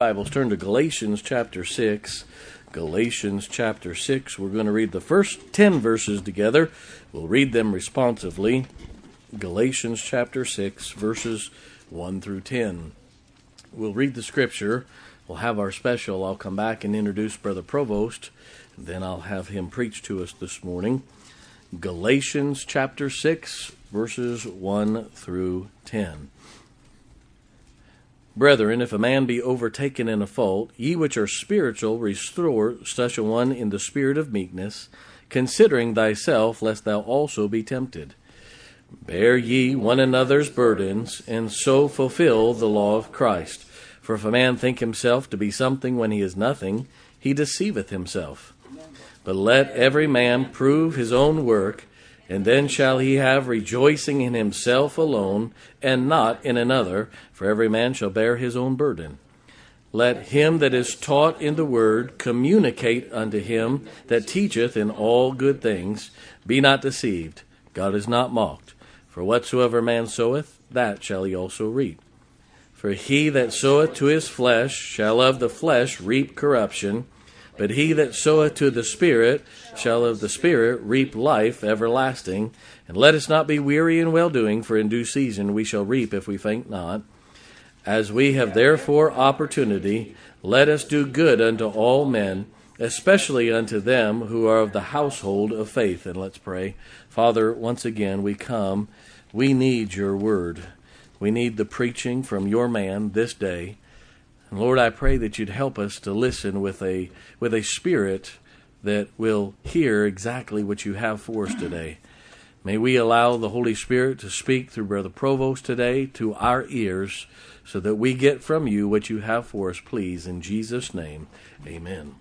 Bibles, turn to Galatians chapter 6. Galatians chapter 6. We're going to read the first 10 verses together. We'll read them responsively. Galatians chapter 6, verses 1 through 10. We'll read the scripture. We'll have our special. I'll come back and introduce Brother Provost. Then I'll have him preach to us this morning. Galatians chapter 6, verses 1 through 10. Brethren, if a man be overtaken in a fault, ye which are spiritual, restore such a one in the spirit of meekness, considering thyself, lest thou also be tempted. Bear ye one another's burdens, and so fulfill the law of Christ. For if a man think himself to be something when he is nothing, he deceiveth himself. But let every man prove his own work, and then shall he have rejoicing in himself alone, and not in another, for every man shall bear his own burden. Let him that is taught in the word communicate unto him that teacheth in all good things. Be not deceived, God is not mocked. For whatsoever man soweth, that shall he also reap. For he that soweth to his flesh shall of the flesh reap corruption, but he that soweth to the Spirit shall of the Spirit reap life everlasting. And let us not be weary in well-doing, for in due season we shall reap if we faint not. As we have therefore opportunity, let us do good unto all men, especially unto them who are of the household of faith. And let's pray. Father, once again we come. We need your word. We need the preaching from your man this day. And Lord, I pray that you'd help us to listen with a spirit that will hear exactly what you have for us today. May we allow the Holy Spirit to speak through Brother Provost today to our ears so that we get from you what you have for us, please. In Jesus' name, amen.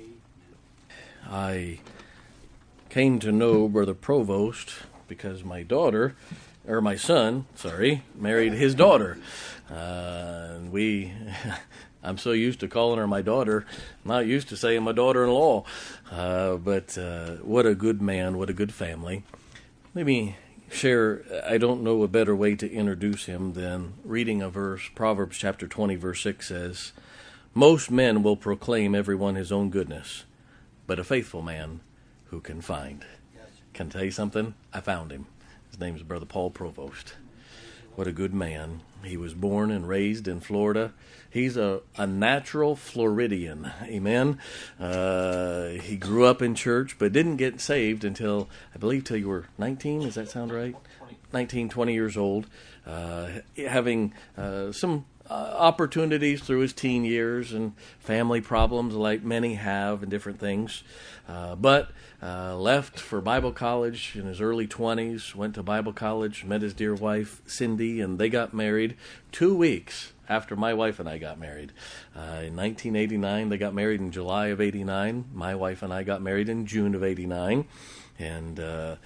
I came to know Brother Provost because my son, married his daughter. I'm so used to calling her my daughter, I'm not used to saying my daughter-in-law. But what a good man, what a good family. Let me share, I don't know a better way to introduce him than reading a verse. Proverbs chapter 20, verse 6 says, most men will proclaim every one his own goodness, but a faithful man who can find. Can I tell you something? I found him. His name is Brother Paul Provost. What a good man. He was born and raised in Florida. He's a natural Floridian. Amen. He grew up in church, but didn't get saved until, I believe, till you were 19. Does that sound right? 19, 20 years old. Having some opportunities through his teen years and family problems like many have and different things. But left for Bible college in his early 20s, went to Bible college, met his dear wife, Cindy, and they got married 2 weeks after my wife and I got married. In 1989, they got married in July of 89. My wife and I got married in June of 89. And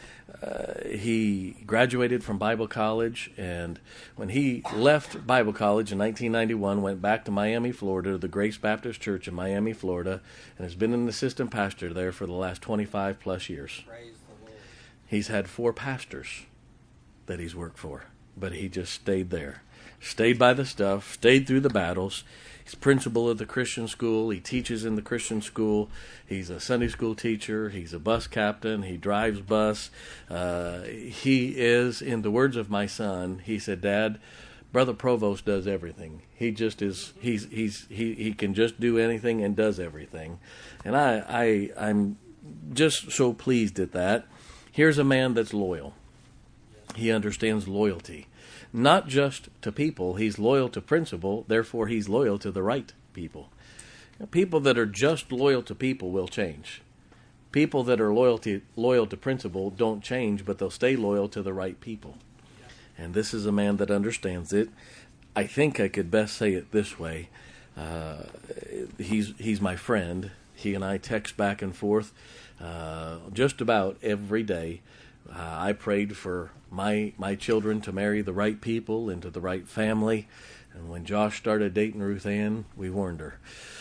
he graduated from Bible college, and when he left Bible college in 1991, went back to Miami, Florida, to the Grace Baptist Church in Miami, Florida, and has been an assistant pastor there for the last 25 plus years. Praise the Lord. He's had 4 pastors that he's worked for, but he just stayed there. Stayed by the stuff, stayed through the battles. He's principal of the Christian school. He teaches in the Christian school. He's a Sunday school teacher. He's a bus captain. He drives bus. He is, in the words of my son, he said, Dad, Brother Provost does everything. He just is, he can just do anything and does everything. And I'm just so pleased at that. Here's a man that's loyal. He understands loyalty. Not just to people, he's loyal to principle, therefore he's loyal to the right people. People that are just loyal to people will change. People that are loyal to principle don't change, but they'll stay loyal to the right people. And this is a man that understands it. I think I could best say it this way. He's my friend. He and I text back and forth just about every day. I prayed for my children to marry the right people into the right family. And when Josh started dating Ruth Ann, we warned her.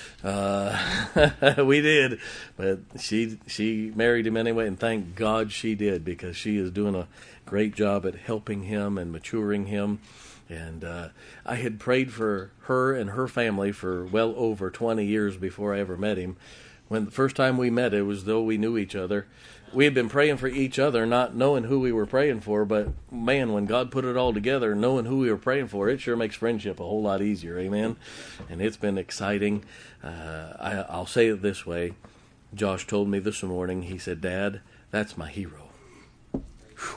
We did, but she married him anyway, and thank God she did, because she is doing a great job at helping him and maturing him. And I had prayed for her and her family for well over 20 years before I ever met him. When the first time we met, it was though we knew each other. We had been praying for each other, not knowing who we were praying for, but man, when God put it all together, knowing who we were praying for, it sure makes friendship a whole lot easier, amen? And it's been exciting. I'll say it this way. Josh told me this morning, he said, "Dad, that's my hero." Whew.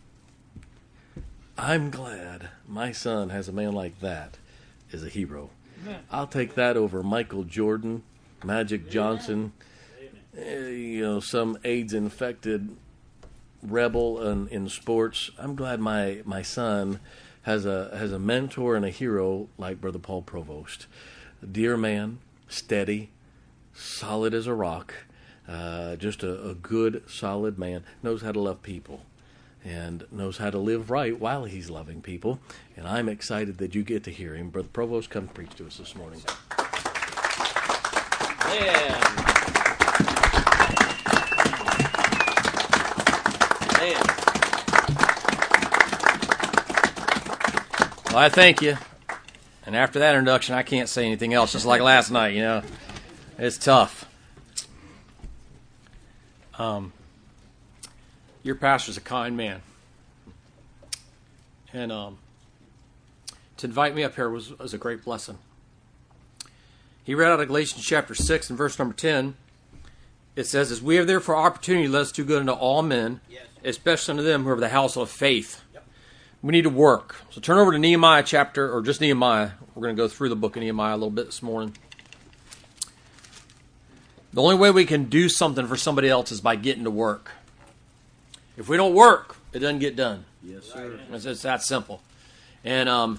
I'm glad my son has a man like that as a hero. Amen. I'll take that over Michael Jordan, Magic Johnson, some AIDS-infected rebel in sports. I'm glad my son has a mentor and a hero like Brother Paul Provost. A dear man, steady, solid as a rock, just a good, solid man, knows how to love people and knows how to live right while he's loving people. And I'm excited that you get to hear him. Brother Provost, come preach to us this morning. Yeah. Man. Well, I thank you. And after that introduction, I can't say anything else, just like last night, It's tough. Your pastor's a kind man. And to invite me up here was a great blessing. He read out of Galatians chapter 6 and verse number 10. It says, "As we have therefore opportunity, let us do good unto all men, especially unto them who are of the household of faith." Yep. We need to work. So turn over to Nehemiah chapter, or just Nehemiah. We're going to go through the book of Nehemiah a little bit this morning. The only way we can do something for somebody else is by getting to work. If we don't work, it doesn't get done. Yes, sir. It's that simple. And,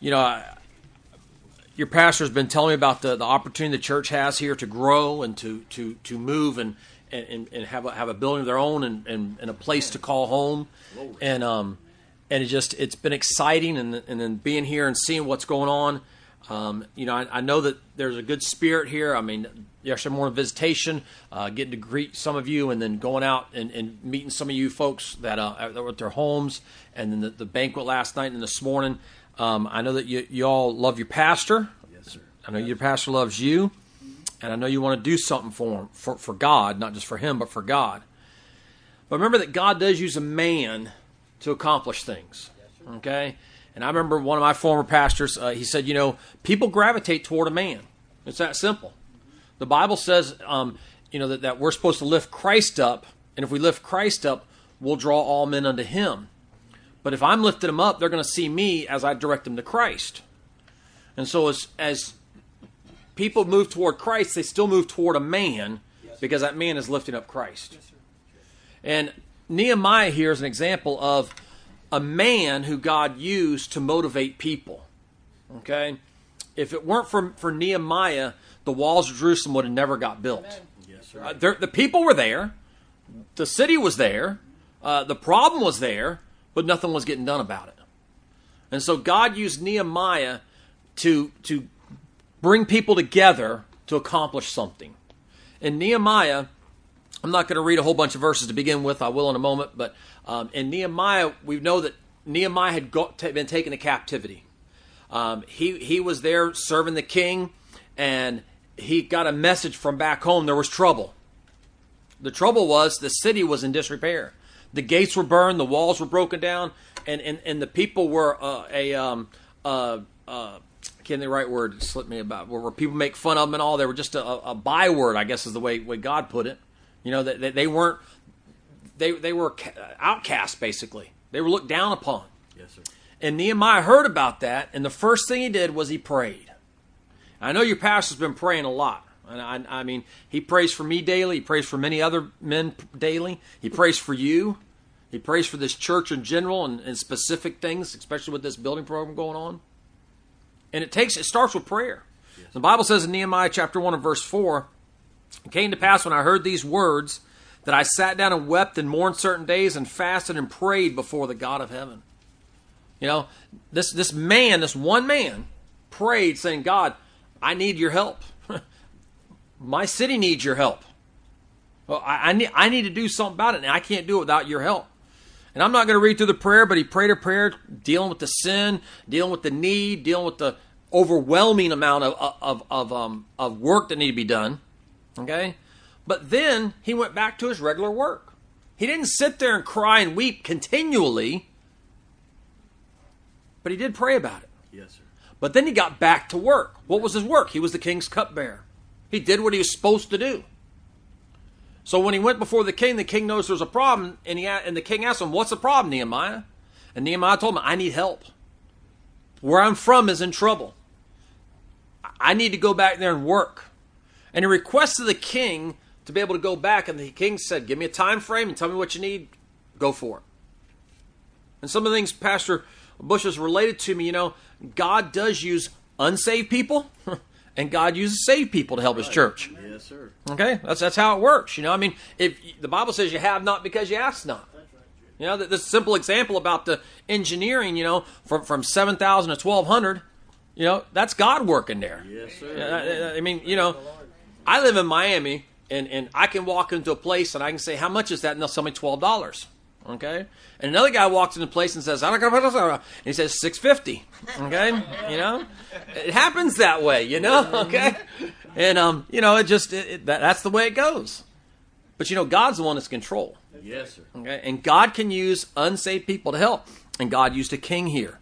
your pastor's been telling me about the opportunity the church has here to grow and to move and have a building of their own and a place to call home. And it's been exciting, and then being here and seeing what's going on. I know that there's a good spirit here. I mean, yesterday morning visitation, getting to greet some of you, and then going out and meeting some of you folks that were at their homes, and then the banquet last night and this morning. I know that you all love your pastor. Yes, sir. I know your pastor loves you, and I know you want to do something for him, for God, not just for him, but for God. But remember that God does use a man to accomplish things. Okay? And I remember one of my former pastors, he said, people gravitate toward a man. It's that simple. The Bible says, that we're supposed to lift Christ up, and if we lift Christ up, we'll draw all men unto him. But if I'm lifting them up, they're going to see me as I direct them to Christ. And so as people move toward Christ, they still move toward a man, because that man is lifting up Christ. And Nehemiah here is an example of a man who God used to motivate people. Okay? If it weren't for Nehemiah, the walls of Jerusalem would have never got built. Yes, sir. The people were there. The city was there. The problem was there, but nothing was getting done about it. And so God used Nehemiah to bring people together to accomplish something. In Nehemiah, I'm not going to read a whole bunch of verses to begin with. I will in a moment. But in Nehemiah, we know that Nehemiah had been taken to captivity. He was there serving the king, and he got a message from back home. There was trouble. The trouble was the city was in disrepair. The gates were burned. The walls were broken down. And the people were can't the right word slip me about, where people make fun of them and all. They were just a byword, I guess is the way God put it. They weren't, they were outcasts, basically. They were looked down upon. Yes, sir. And Nehemiah heard about that, and the first thing he did was he prayed. I know your pastor's been praying a lot. And I mean, he prays for me daily. He prays for many other men daily. He prays for you. He prays for this church in general and specific things, especially with this building program going on. And it starts with prayer. Yes. The Bible says in Nehemiah chapter 1 and verse 4, "It came to pass when I heard these words that I sat down and wept and mourned certain days and fasted and prayed before the God of heaven." This one man, prayed saying, "God, I need your help. My city needs your help. Well, I need to do something about it, and I can't do it without your help." And I'm not going to read through the prayer, but he prayed a prayer dealing with the sin, dealing with the need, dealing with the overwhelming amount of work that needed to be done. Okay? But then he went back to his regular work. He didn't sit there and cry and weep continually, but he did pray about it. Yes, sir. But then he got back to work. What was his work? He was the king's cupbearer. He did what he was supposed to do. So when he went before the king knows there's a problem, and the king asked him, "What's the problem, Nehemiah?" And Nehemiah told him, "I need help. Where I'm from is in trouble. I need to go back there and work." And he requested the king to be able to go back, and the king said, "Give me a time frame and tell me what you need. Go for it." And some of the things Pastor Bush has related to me, God does use unsaved people, and God uses saved people to help His church. Yes, sir. Okay, that's how it works. If the Bible says you have not because you ask not. This simple example about the engineering, from 7,000 to 1,200, that's God working there. Yes, sir. I live in Miami, and I can walk into a place and I can say, "How much is that?" And they'll tell me $12. Okay, and another guy walks into a place and says, and he says $6.50. Okay, it happens that way. Okay, and that's the way it goes. But God's the one that's in control. Yes, sir. Okay, and God can use unsaved people to help, and God used a king here.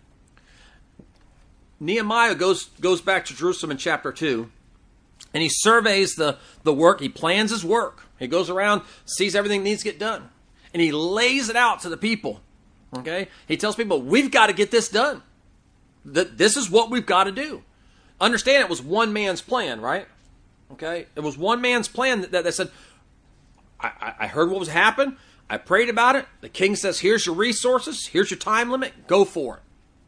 Nehemiah goes back to Jerusalem in chapter 2, and he surveys the work. He plans his work. He goes around, sees everything that needs to get done, and he lays it out to the people. Okay, he tells people, "We've got to get this done. This is what we've got to do." Understand, it was one man's plan, right? Okay, it was one man's plan that said, I heard what was happening. I prayed about it. The king says, "Here's your resources. Here's your time limit. Go for it."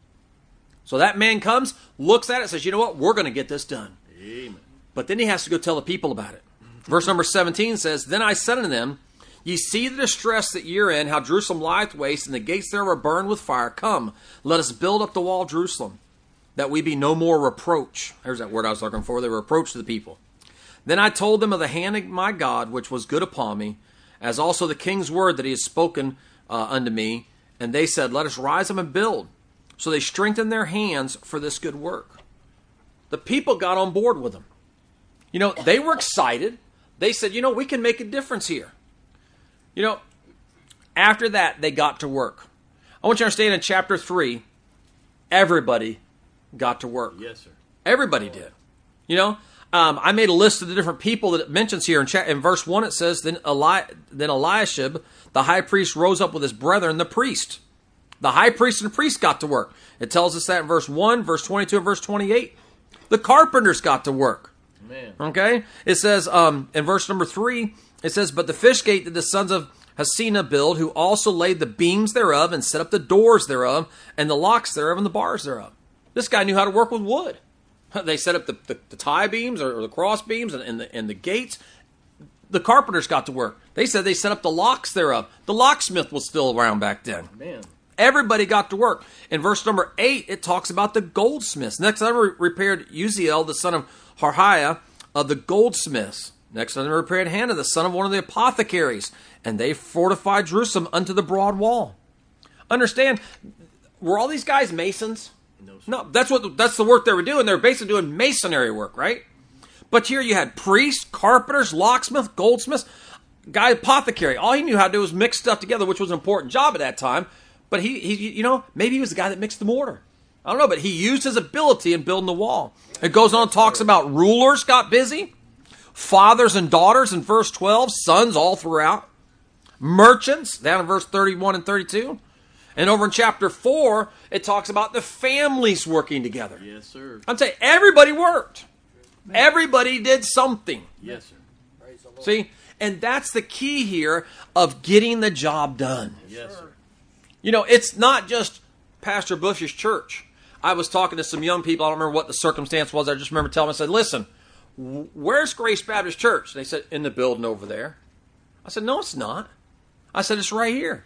So that man comes, looks at it, says, "You know what? We're going to get this done." Amen. But then he has to go tell the people about it. Verse number 17 says, "Then I said unto them, Ye see the distress that ye are in, how Jerusalem lieth waste, and the gates thereof are burned with fire. Come, let us build up the wall of Jerusalem, that we be no more reproach." There's that word I was looking for. They were reproach to the people. "Then I told them of the hand of my God, which was good upon me, as also the king's word that he has spoken unto me. And they said, Let us rise up and build. So they strengthened their hands for this good work." The people got on board with them. They were excited. They said, "We can make a difference here." After that, they got to work. I want you to understand, in chapter 3, everybody got to work. Yes, sir. Everybody did. I made a list of the different people that it mentions here. In verse 1, it says, Then Eliashib, the high priest, rose up with his brethren, the priest. The high priest and the priest got to work. It tells us that in verse 1, verse 22, and verse 28. The carpenters got to work. Amen. Okay? It says, in verse number 3, it says, "But the fish gate did the sons of Hasena build, who also laid the beams thereof, and set up the doors thereof, and the locks thereof, and the bars thereof." This guy knew how to work with wood. They set up the tie beams or the cross beams and the gates. The carpenters got to work. They said they set up the locks thereof. The locksmith was still around back then. Man. Everybody got to work. In verse number 8, it talks about the goldsmiths. Next time repaired Uziel, the son of Harhiah, of the goldsmiths. Next time repaired Hannah, the son of one of the apothecaries. And they fortified Jerusalem unto the broad wall. Understand, were all these guys masons? No, that's the work they were doing. They were basically doing masonry work, right? But here you had priests, carpenters, locksmiths, goldsmiths, guy apothecary. All he knew how to do was mix stuff together, which was an important job at that time. But he maybe he was the guy that mixed the mortar. I don't know, but he used his ability in building the wall. It goes on and talks about rulers got busy, fathers and daughters in verse 12, sons all throughout, merchants down in verse 31 and 32. And over in chapter 4, it talks about the families working together. Yes, sir. I'm saying everybody worked. Everybody did something. Yes, sir. See? And that's the key here of getting the job done. Yes, sir. It's not just Pastor Bush's church. I was talking to some young people. I don't remember what the circumstance was. I just remember telling them, I said, "Listen, where's Grace Baptist Church?" They said, "In the building over there." I said, "No, it's not." I said, "It's right here."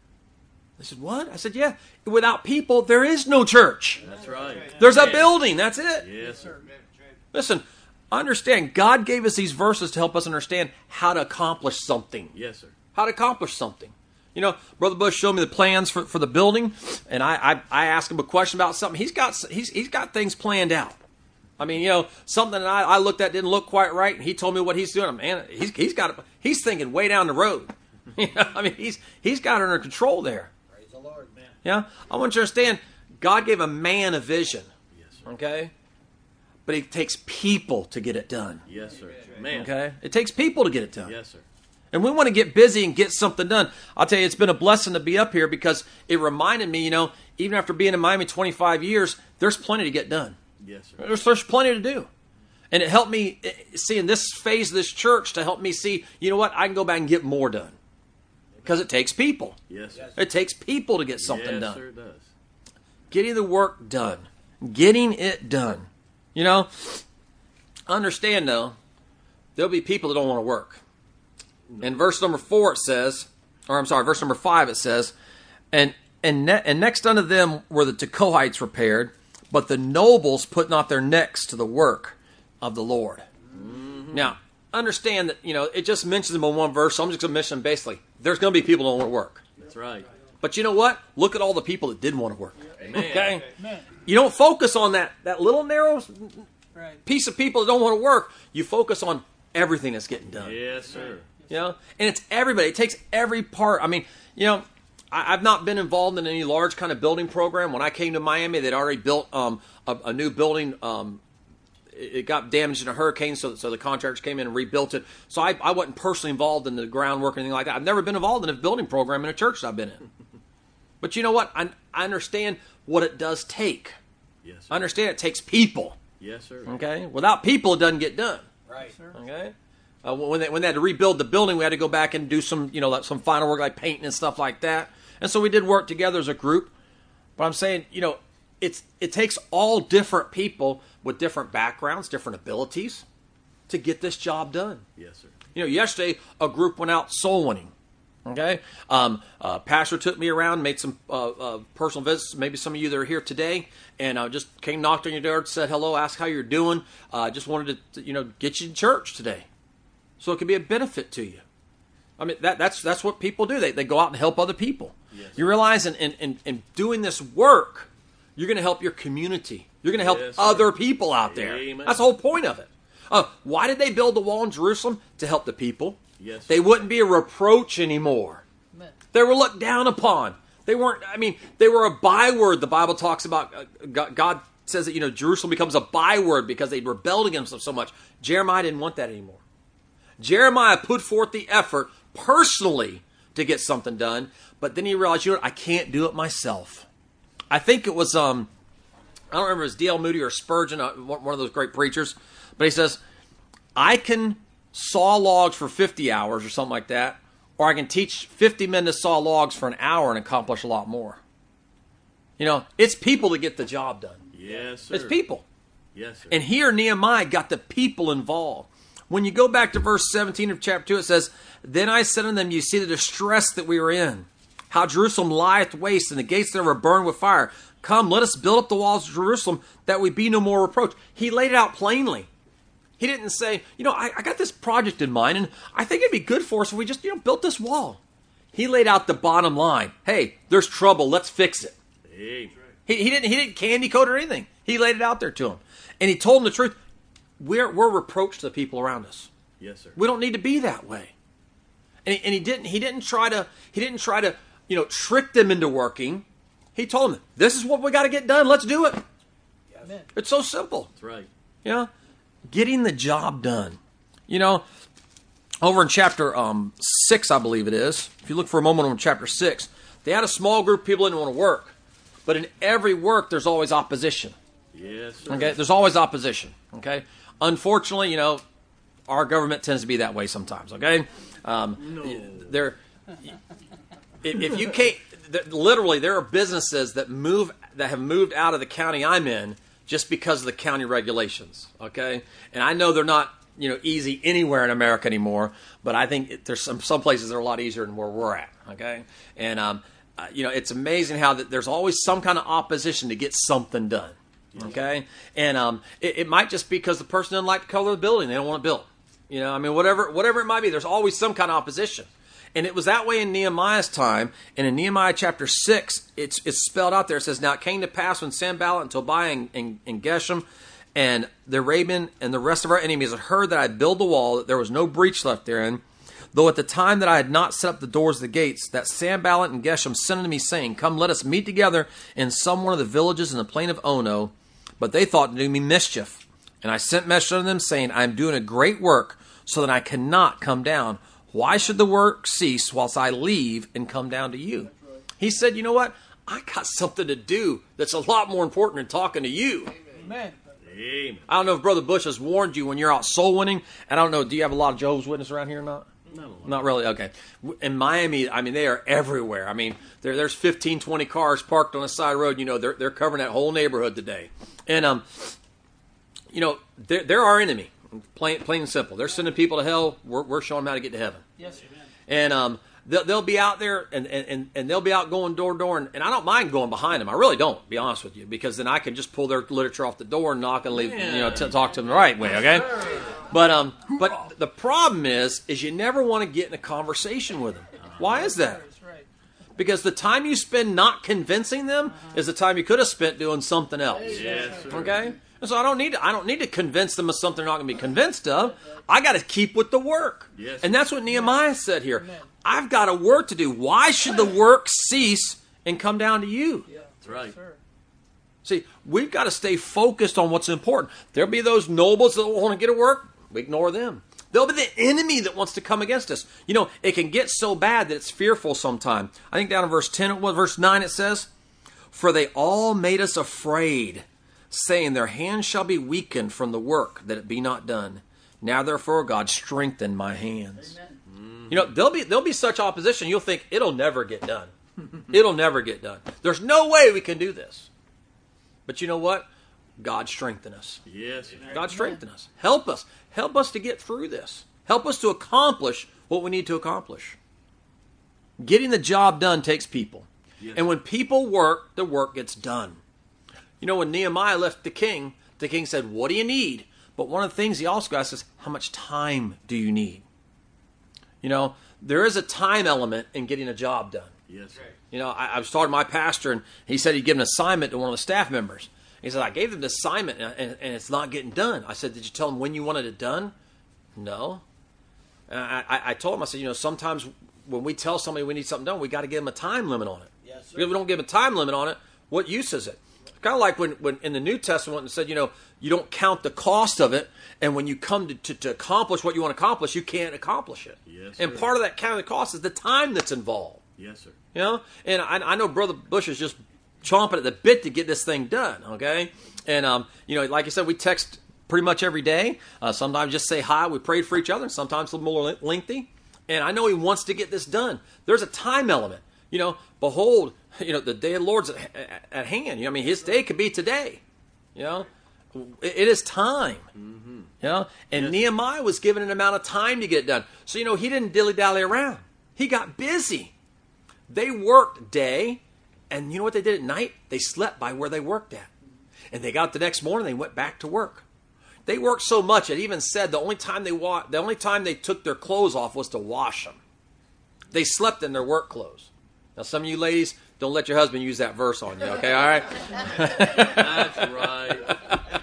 They said, "What?" I said, "Yeah, without people, there is no church. That's right. There's a building. That's it." Yes, sir. Listen, understand, God gave us these verses to help us understand how to accomplish something. Yes, sir. How to accomplish something. You know, Brother Bush showed me the plans for the building, and I asked him a question about something. He's got things planned out. I mean, you know, something that I looked at didn't look quite right, and he told me what he's doing. Man, he's thinking way down the road. You know, I mean, he's got it under control there. Praise the Lord, man. Yeah, I want you to understand. God gave a man a vision. Yes, sir. Okay, but it takes people to get it done. Yes, sir. Man. Okay, it takes people to get it done. Yes, sir. And we want to get busy and get something done. I'll tell you, it's been a blessing to be up here because it reminded me, you know, even after being in Miami 25 years, there's plenty to get done. Yes, sir. There's plenty to do. And it helped me see in this phase of this church to help me see, you know what, I can go back and get more done. Because it takes people. Yes, sir. It takes people to get something yes, done. Sir, it does. Getting the work done. Getting it done. You know, understand though, there'll be people that don't want to work. In verse number 4 it says, verse number 5 it says, and next unto them were the Tekoites prepared, but the nobles put not their necks to the work of the Lord. Mm-hmm. Now, understand that, you know, it just mentions them in one verse, so I'm just going to mention them basically. There's going to be people that don't want to work. That's right. But you know what? Look at all the people that didn't want to work. Amen. Okay? Amen. You don't focus on that little narrow Right. piece of people that don't want to work. You focus on everything that's getting done. Yes, sir. You know, and it's everybody. It takes every part. I mean, you know, I've not been involved in any large kind of building program. When I came to Miami, they'd already built a new building. It got damaged in a hurricane, so the contractors came in and rebuilt it. So I wasn't personally involved in the groundwork or anything like that. I've never been involved in a building program in a church that I've been in. But you know what? I understand what it does take. Yes, sir. I understand it takes people. Yes, sir. Okay? Without people, it doesn't get done. Right. Okay? When they had to rebuild the building, we had to go back and do some, you know, like some final work like painting and stuff like that. And so we did work together as a group. But I'm saying, you know, it takes all different people with different backgrounds, different abilities to get this job done. Yes, sir. You know, yesterday a group went out soul winning. Okay? Pastor took me around, made some personal visits. Maybe some of you that are here today, and just came, knocked on your door, said hello, asked how you're doing. Just wanted to, you know, get you to church today, so it could be a benefit to you. I mean, that's what people do. They go out and help other people. Yes. You realize in doing this work, you're going to help your community. You're going to help other people out there. Amen. That's the whole point of it. Why did they build the wall in Jerusalem? To help the people. Yes. They wouldn't be a reproach anymore. Amen. They were looked down upon. They weren't, I mean, they were a byword. The Bible talks about, God says that, you know, Jerusalem becomes a byword because they rebelled against them so much. Jeremiah didn't want that anymore. Jeremiah put forth the effort personally to get something done, but then he realized, you know what, I can't do it myself. I think it was, I don't remember if it was D.L. Moody or Spurgeon, one of those great preachers, but he says, I can saw logs for 50 hours or something like that, or I can teach 50 men to saw logs for an hour and accomplish a lot more. You know, it's people that get the job done. Yes, sir. It's people. Yes, sir. And here Nehemiah got the people involved. When you go back to verse 17 of chapter 2, it says, Then I said unto them, You see the distress that we are in, how Jerusalem lieth waste, and the gates thereof are burned with fire. Come, let us build up the walls of Jerusalem, that we be no more reproach. He laid it out plainly. He didn't say, you know, I got this project in mind, and I think it'd be good for us if we just, you know, built this wall. He laid out the bottom line. Hey, there's trouble. Let's fix it. Amen. He didn't candy coat or anything. He laid it out there to them, and he told them the truth. We're reproach to the people around us. Yes, sir. We don't need to be that way. And he didn't try to you know, trick them into working. He told them, this is what we got to get done. Let's do it. Amen. It's so simple. That's right. You know, getting the job done. You know, over in chapter 6, I believe it is. If you look for a moment on chapter 6, they had a small group of people that didn't want to work. But in every work, there's always opposition. Yes, sir. Okay, there's always opposition. Okay, unfortunately, you know, our government tends to be that way sometimes. Okay, No. If you can't, literally, there are businesses that have moved out of the county I'm in just because of the county regulations. Okay, and I know they're not, you know, easy anywhere in America anymore, but I think there's some places that are a lot easier than where we're at. Okay, and you know, it's amazing how there's always some kind of opposition to get something done. Okay, and it might just be because the person doesn't like the color of the building; they don't want to build. You know, I mean, whatever it might be, there's always some kind of opposition. And it was that way in Nehemiah's time. And in Nehemiah chapter 6, it's spelled out there. It says, "Now it came to pass when Sanballat and Tobiah and Geshem and the Arabian and the rest of our enemies had heard that I built the wall, that there was no breach left therein, though at the time that I had not set up the doors of the gates, that Sanballat and Geshem sent unto me, saying, Come, let us meet together in some one of the villages in the plain of Ono. But they thought to do me mischief. And I sent message unto them, saying, I am doing a great work, so that I cannot come down. Why should the work cease whilst I leave and come down to you?" He said, you know what? I got something to do that's a lot more important than talking to you. Amen. Amen. I don't know if Brother Bush has warned you when you're out soul winning. I don't know, do you have a lot of Jehovah's Witnesses around here or not? Not really? Okay. In Miami, I mean, they are everywhere. I mean, there's 15, 20 cars parked on the side of the road. You know, they're covering that whole neighborhood today. And, you know, they're our enemy. Plain and simple. They're sending people to hell. We're showing them how to get to heaven. Yes, amen. And they'll be out there and they'll be out going door to door. And I don't mind going behind them. I really don't, to be honest with you, because then I can just pull their literature off the door and knock and leave, talk to them the right way, okay? But the problem is you never want to get in a conversation with them. Why is that? That's right. Because the time you spend not convincing them is the time you could have spent doing something else. Yes, sir. Okay? And so I don't need to convince them of something they're not going to be convinced of. I got to keep with the work. Yes. And that's what Nehemiah said here. Amen. I've got a work to do. Why should the work cease and come down to you? Yeah. That's right. Sir. See, we've got to stay focused on what's important. There'll be those nobles that want to get to work. We ignore them. There'll be the enemy that wants to come against us. You know, it can get so bad that it's fearful sometime. I think down in verse 9 it says, "For they all made us afraid, saying, Their hands shall be weakened from the work, that it be not done. Now therefore, God, strengthen my hands." Amen. You know, there'll be such opposition, you'll think, it'll never get done. It'll never get done. There's no way we can do this. But you know what? God strengthen us. Yes. God strengthen us. Help us. Help us to get through this. Help us to accomplish what we need to accomplish. Getting the job done takes people. Yes. And when people work, the work gets done. You know, when Nehemiah left the king said, "What do you need?" But one of the things he also asked is, "How much time do you need?" You know, there is a time element in getting a job done. Yes, sir. You know, I was talking to my pastor, and he said he'd give an assignment to one of the staff members. He said, "I gave them the assignment, and it's not getting done." I said, "Did you tell them when you wanted it done?" "No." I told him, I said, you know, sometimes when we tell somebody we need something done, we got to give them a time limit on it. Yes, sir. Because if we don't give them a time limit on it, what use is it? Kind of like when in the New Testament it said, you know, you don't count the cost of it, and when you come to accomplish what you want to accomplish, you can't accomplish it. Yes, and sir. part of that counting the cost is the time that's involved. Yes, sir. You know, and I know Brother Bush is just chomping at the bit to get this thing done. Okay, and you know, like I said, we text pretty much every day. Sometimes just say hi. We prayed for each other, and sometimes a little more lengthy. And I know he wants to get this done. There's a time element. You know, behold, you know, the day of the Lord's at hand. You know, I mean, His day could be today. You know, it is time. Mm-hmm. You know, and Yes. Nehemiah was given an amount of time to get it done. So you know, he didn't dilly-dally around. He got busy. They worked day, and you know what they did at night? They slept by where they worked at. And they got up the next morning, they went back to work. They worked so much, it even said the only time they took their clothes off was to wash them. They slept in their work clothes. Now, some of you ladies, don't let your husband use that verse on you, okay? All right? That's right.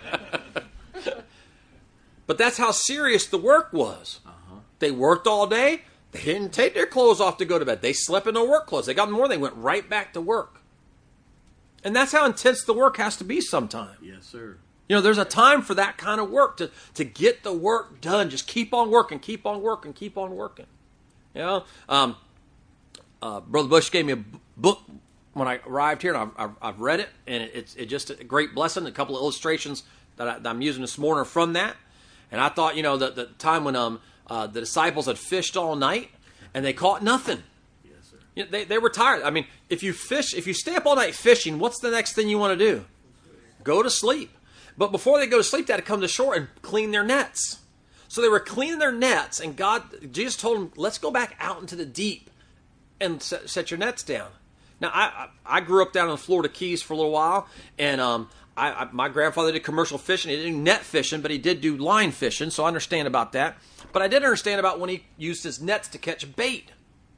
But that's how serious the work was. Uh-huh. They worked all day. They didn't take their clothes off to go to bed. They slept in their work clothes. They got in the morning, they went right back to work. And that's how intense the work has to be sometimes. Yes, sir. You know, there's a time for that kind of work, to get the work done. Just keep on working, keep on working, keep on working. You know, Brother Bush gave me a book when I arrived here, and I've read it, and it's just a great blessing. A couple of illustrations that I'm using this morning are from that. And I thought, you know, the time when the disciples had fished all night, and they caught nothing. Yes, sir. You know, they were tired. I mean, if you stay up all night fishing, what's the next thing you want to do? Go to sleep. But before they go to sleep, they had to come to shore and clean their nets. So they were cleaning their nets, and Jesus told them, let's go back out into the deep and set your nets down. Now, I grew up down in the Florida Keys for a little while, and my grandfather did commercial fishing. He didn't do net fishing, but he did do line fishing, so I understand about that. But I didn't understand about when he used his nets to catch bait.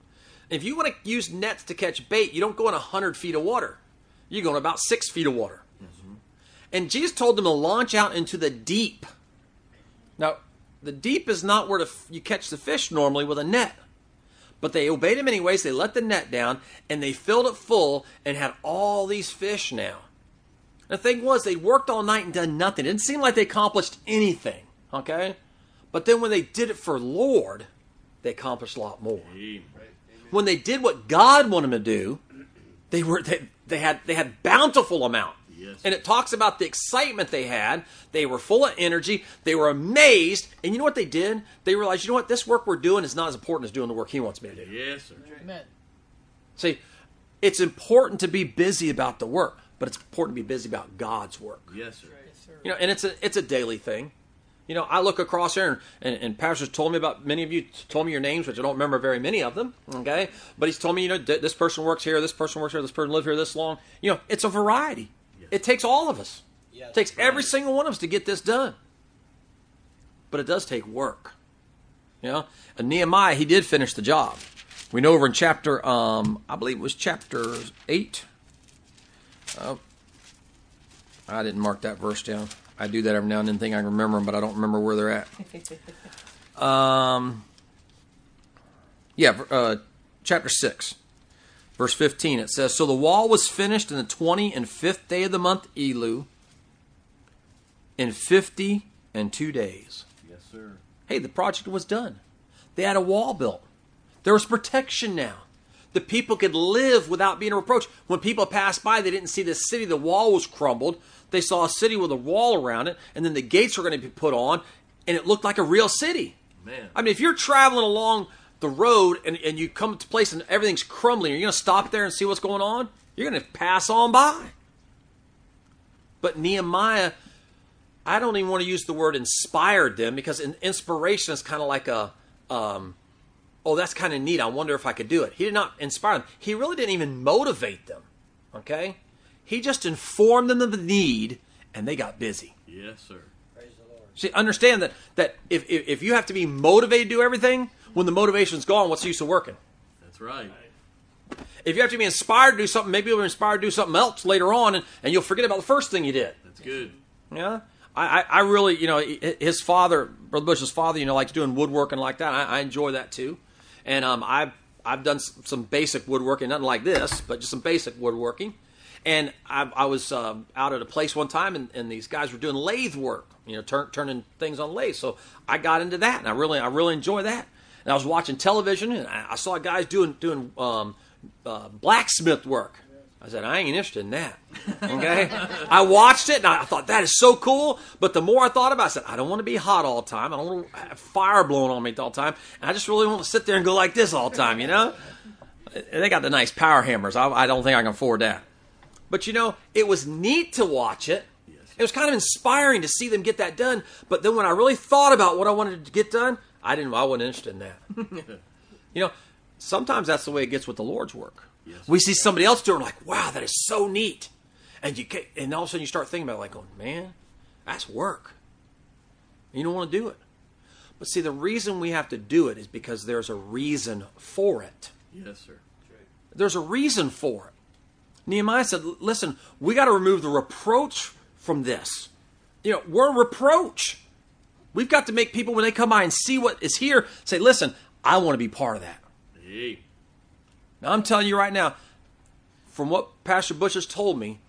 If you want to use nets to catch bait, you don't go in 100 feet of water. You go in about 6 feet of water. Mm-hmm. And Jesus told them to launch out into the deep. Now, the deep is not where you catch the fish normally with a net. But they obeyed him anyways. They let the net down, and they filled it full and had all these fish now. The thing was, they worked all night and done nothing. It didn't seem like they accomplished anything. Okay? But then when they did it for Lord, they accomplished a lot more. Amen. When they did what God wanted them to do, they had bountiful amount. Yes. And it talks about the excitement they had. They were full of energy. They were amazed. And you know what they did? They realized, you know what? This work we're doing is not as important as doing the work he wants me to do. Yes, sir. Amen. See, it's important to be busy about the work, but it's important to be busy about God's work. Yes, sir. You know, and it's a daily thing. You know, I look across here, and pastors told me about, many of you told me your names, which I don't remember very many of them, okay? But he's told me, you know, this person works here, this person works here, this person lives here this long. You know, it's a variety. Yes. It takes all of us. Yes, it takes every single one of us to get this done. But it does take work. You know, and Nehemiah, he did finish the job. We know over in chapter, I believe it was chapter 8. I didn't mark that verse down. I do that every now and then, think I can remember them, but I don't remember where they're at. Chapter 6, verse 15, it says, "So the wall was finished in the 25th day of the month Elul, in 52 days. Yes, sir. Hey, the project was done. They had a wall built. There was protection now. The people could live without being reproached. When people passed by, they didn't see the city. The wall was crumbled. They saw a city with a wall around it, and then the gates were going to be put on, and it looked like a real city. Man. I mean, if you're traveling along the road and you come to a place and everything's crumbling, you're going to stop there and see what's going on? You're going to pass on by. But Nehemiah, I don't even want to use the word inspired them, because inspiration is kind of like a... oh, that's kind of neat. I wonder if I could do it. He did not inspire them. He really didn't even motivate them. Okay? He just informed them of the need, and they got busy. Yes, sir. Praise the Lord. See, understand that if you have to be motivated to do everything, when the motivation's gone, what's the use of working? That's right. If you have to be inspired to do something, maybe you'll be inspired to do something else later on, and you'll forget about the first thing you did. That's good. Yeah? I really, you know, his father, Brother Bush's father, you know, likes doing woodworking like that. I enjoy that too. And I've done some basic woodworking, nothing like this, but just some basic woodworking. And I was out at a place one time, and these guys were doing lathe work, you know, turning things on lathe. So I got into that, and I really enjoy that. And I was watching television, and I saw guys doing blacksmith work. I said, I ain't interested in that. Okay? I watched it, and I thought, that is so cool. But the more I thought about it, I said, I don't want to be hot all the time. I don't want to have fire blowing on me all the time. And I just really want to sit there and go like this all the time, you know? And they got the nice power hammers. I don't think I can afford that. But, you know, it was neat to watch it. Yes. It was kind of inspiring to see them get that done. But then when I really thought about what I wanted to get done, I wasn't interested in that. You know, sometimes that's the way it gets with the Lord's work. Yes. We see somebody else doing it, like, wow, that is so neat. And all of a sudden you start thinking about it, like, going, man, that's work. You don't want to do it. But see, the reason we have to do it is because there's a reason for it. Yes, sir. There's a reason for it. Nehemiah said, listen, we got to remove the reproach from this. You know, we're a reproach. We've got to make people, when they come by and see what is here, say, listen, I want to be part of that. Hey. Now, I'm telling you right now, from what Pastor Bush has told me,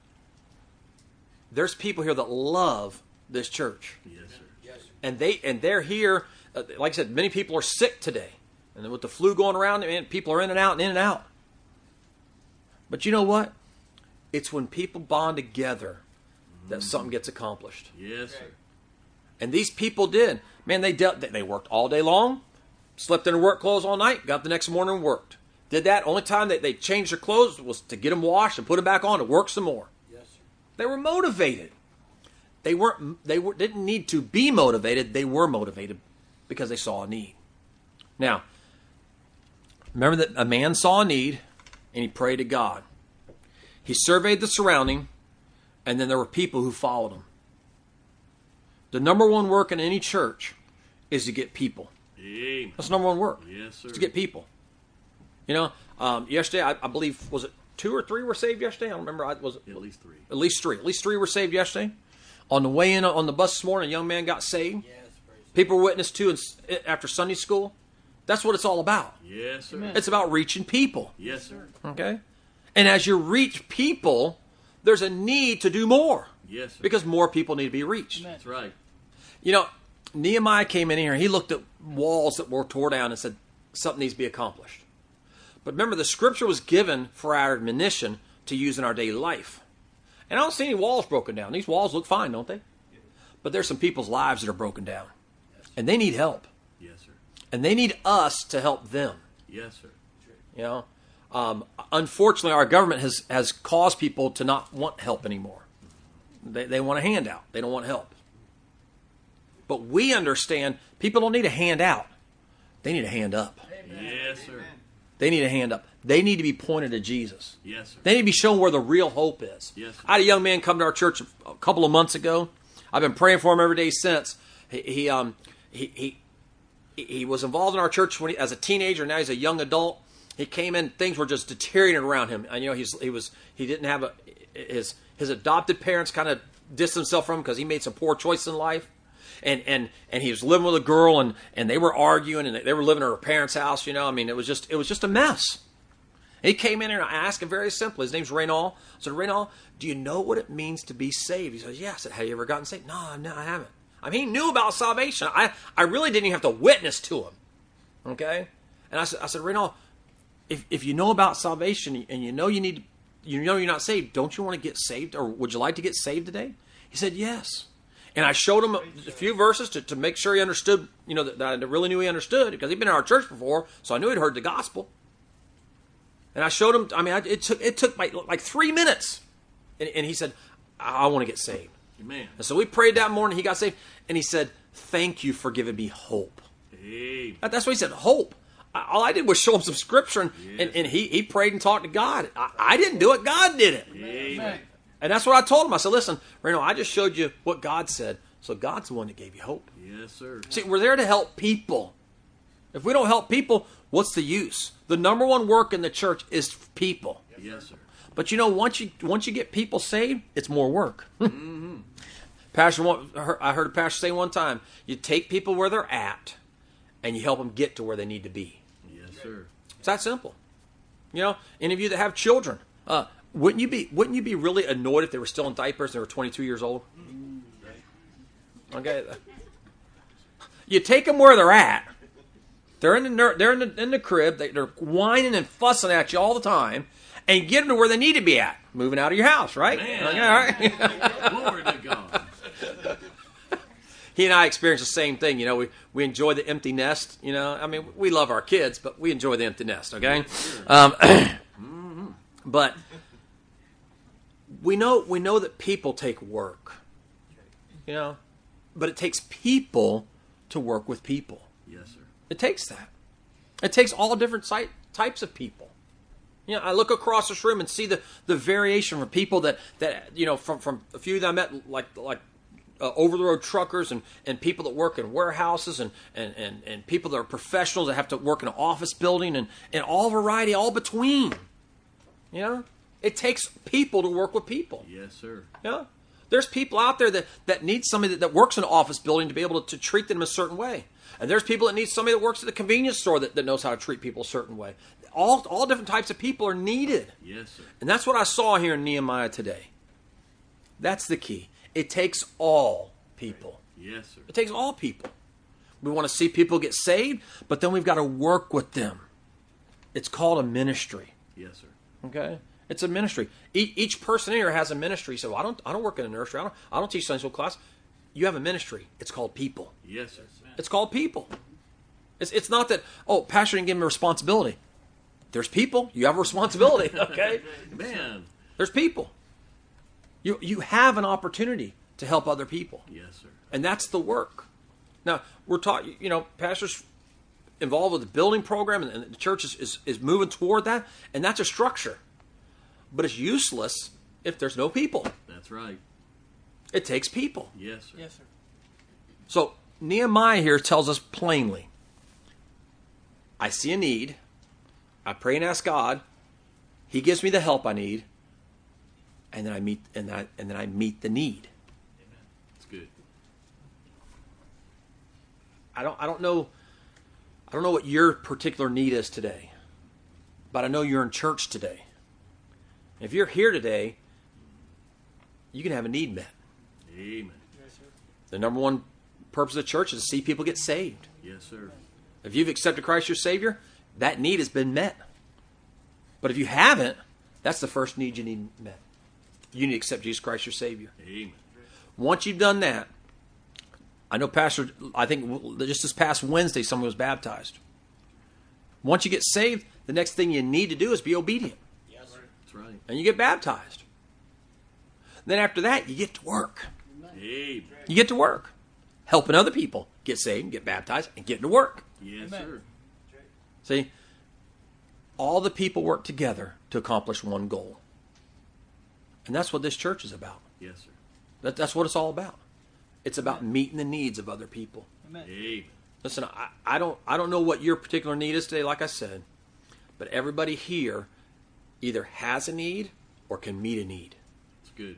there's people here that love this church. Yes, sir. Yes, sir. And they're here. Like I said, many people are sick today. And with the flu going around, people are in and out and in and out. But you know what? It's when people bond together that something gets accomplished. Yes, sir. And these people did. Man, they worked all day long, slept in their work clothes all night, got up the next morning and worked. Did that. Only time they changed their clothes was to get them washed and put them back on to work some more. Yes, sir. They were motivated. They didn't need to be motivated. They were motivated because they saw a need. Now, remember that a man saw a need and he prayed to God. He surveyed the surrounding, and then there were people who followed him. The number one work in any church is to get people. Amen. That's the number one work. Yes, sir. To get people. Yesterday, I believe, was it 2 or 3 were saved yesterday? I don't remember. Was it At least 3. at least 3? At least 3 were saved yesterday. On the way in on the bus this morning, a young man got saved. Yes, praise People were witnessed to after Sunday school. That's what it's all about. Yes, sir. It's about reaching people. Yes, sir. Okay? And as you reach people, there's a need to do more. Yes, sir. Because more people need to be reached. Amen. That's right. Nehemiah came in here. He looked at walls that were tore down and said, something needs to be accomplished. But remember, the scripture was given for our admonition to use in our daily life. And I don't see any walls broken down. These walls look fine, don't they? But there's some people's lives that are broken down. And they need help. Yes, sir. And they need us to help them. Yes, sir. Unfortunately, our government has caused people to not want help anymore. They want a handout. They don't want help. But we understand people don't need a handout. They need a hand up. Yes, sir. They need a hand up. They need to be pointed to Jesus. Yes, sir. They need to be shown where the real hope is. Yes, sir. I had a young man come to our church a couple of months ago. I've been praying for him every day since. He was involved in our church as a teenager. Now he's a young adult. He came in, things were just deteriorating around him. And he didn't have his adopted parents kind of distanced himself from him because he made some poor choices in life. And he was living with a girl, and they were arguing, and they were living at her parents' house. It was just a mess. He came in here, and I asked him very simply. His name's Reynald. I said, Reynald, do you know what it means to be saved? He says, yeah. I said, have you ever gotten saved? No, I haven't. He knew about salvation. I really didn't even have to witness to him. Okay? And I said, Reynald, if you know about salvation and you know you're not saved, don't you want to get saved, or would you like to get saved today? He said, yes. And I showed him a few verses to make sure he understood, that I really knew he understood, because he'd been in our church before, so I knew he'd heard the gospel. And I showed him, it took like 3 minutes. And he said, I want to get saved. Amen. And so we prayed that morning, he got saved, and he said, thank you for giving me hope. Amen. That's what he said, hope. All I did was show him some scripture, and he prayed and talked to God. I didn't do it, God did it. Amen. And that's what I told him. I said, listen, Reno, I just showed you what God said. So God's the one that gave you hope. Yes, sir. See, we're there to help people. If we don't help people, what's the use? The number one work in the church is people. Yes, sir. But once you get people saved, it's more work. Mm-hmm. I heard a pastor say one time, you take people where they're at, and you help them get to where they need to be. Yes, sir. It's that simple. Any of you that have children, wouldn't you be really annoyed if they were still in diapers and they were 22 years old? Okay. You take them where they're at. They're in the crib. They're whining and fussing at you all the time, and get them to where they need to be at. Moving out of your house, right? Man. Okay, all right. Glory to God. He and I experience the same thing. We enjoy the empty nest. We love our kids, but we enjoy the empty nest. Okay. But we know that people take work. But it takes people to work with people. Yes, sir. It takes that. It takes all different types of people. I look across this room and see the variation from people that from a few that I met, like over the road truckers and people that work in warehouses and people that are professionals that have to work in an office building and all variety, all between. It takes people to work with people. Yes, sir. There's people out there that need somebody that works in an office building to be able to treat them a certain way. And there's people that need somebody that works at the convenience store that knows how to treat people a certain way. All different types of people are needed. Yes, sir. And that's what I saw here in Nehemiah today. That's the key. It takes all people. Yes, sir. It takes all people. We want to see people get saved, but then we've got to work with them. It's called a ministry. Yes, sir. Okay? It's a ministry. Each person here has a ministry. So I don't work in a nursery. I don't teach Sunday school class. You have a ministry. It's called people. Yes, sir. It's called people. It's not that, pastor didn't give him a responsibility. There's people. You have a responsibility. Okay? Man. There's people. You have an opportunity to help other people. Yes, sir. And that's the work. Now, we're taught, pastors involved with the building program, and the church is moving toward that, and that's a structure. But it's useless if there's no people. That's right. It takes people. Yes, sir. Yes, sir. So Nehemiah here tells us plainly, I see a need. I pray and ask God. He gives me the help I need, and then I meet I meet the need. That's good. I don't know what your particular need is today, but I know you're in church today. If you're here today, you can have a need met. Amen. Yes, sir. The number one purpose of the church is to see people get saved. Yes, sir. If you've accepted Christ your Savior, that need has been met. But if you haven't, that's the first need you need met. You need to accept Jesus Christ your Savior. Amen. Once you've done that, I know Pastor, I think just this past Wednesday, someone was baptized. Once you get saved, the next thing you need to do is be obedient. Yes, sir. That's right. And you get baptized. Then after that, you get to work. Amen. You get to work. Helping other people get saved, get baptized, and get to work. Yes, Amen. sir. See? All the people work together to accomplish one goal. And that's what this church is about. Yes, sir. That's what it's all about. It's about meeting the needs of other people. Amen. Amen. Listen, I don't know what your particular need is today, like I said, but everybody here either has a need or can meet a need. It's good.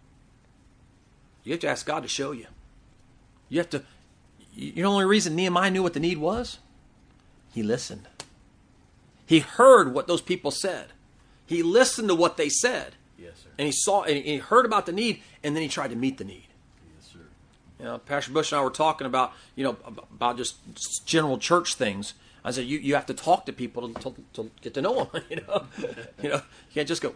You have to ask God to show you. You know the only reason Nehemiah knew what the need was? He listened. He heard what those people said. He listened to what they said. Yes, sir. And he saw and he heard about the need, and then he tried to meet the need. Yes, sir. You know, Pastor Bush and I were talking about, about just general church things. I said, you have to talk to people to get to know them. You can't just go.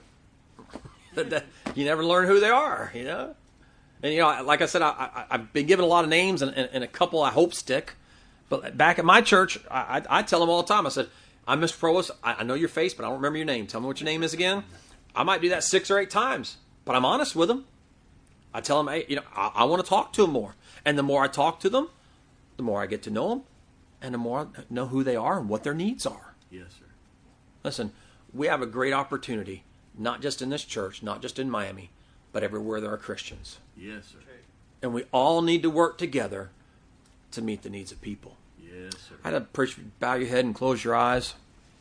You never learn who they are. And like I said, I've been given a lot of names, and a couple I hope stick. But back at my church, I tell them all the time. I said, I'm Mr. Provost. I know your face, but I don't remember your name. Tell me what your name is again. I might do that 6 or 8 times, but I'm honest with them. I tell them, hey, I want to talk to them more. And the more I talk to them, the more I get to know them, and the more I know who they are and what their needs are. Yes, sir. Listen, we have a great opportunity, not just in this church, not just in Miami, but everywhere there are Christians. Yes, sir. And we all need to work together to meet the needs of people. Yes, sir. I'd appreciate you to bow your head and close your eyes.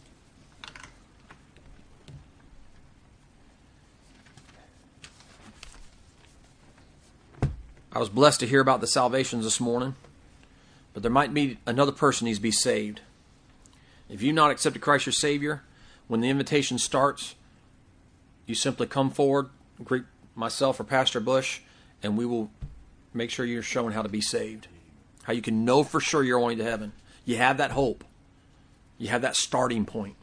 I was blessed to hear about the salvations this morning, but there might be another person needs to be saved. If you've not accepted Christ your Savior, when the invitation starts, you simply come forward, greet myself or Pastor Bush, and we will make sure you're shown how to be saved. How you can know for sure you're going to heaven. You have that hope. You have that starting point.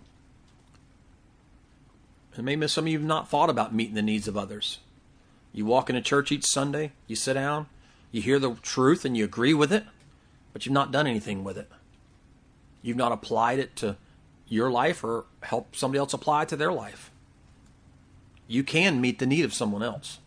And maybe some of you have not thought about meeting the needs of others. You walk into church each Sunday, you sit down, you hear the truth and you agree with it, but you've not done anything with it. You've not applied it to your life or helped somebody else apply it to their life. You can meet the need of someone else.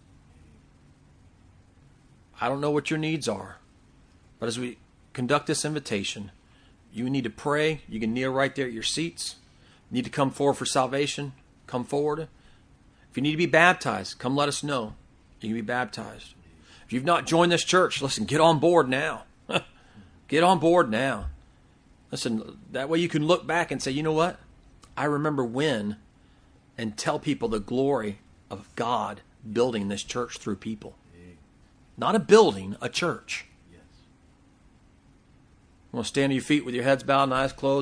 I don't know what your needs are, but as we conduct this invitation, you need to pray. You can kneel right there at your seats. You need to come forward for salvation. Come forward. If you need to be baptized, come let us know. You can be baptized. If you've not joined this church, listen, get on board now. Get on board now. Listen, that way you can look back and say, you know what? I remember when, and tell people the glory of God building this church through people. Not a building, a church. Yes. You want to stand on your feet with your heads bowed and eyes closed?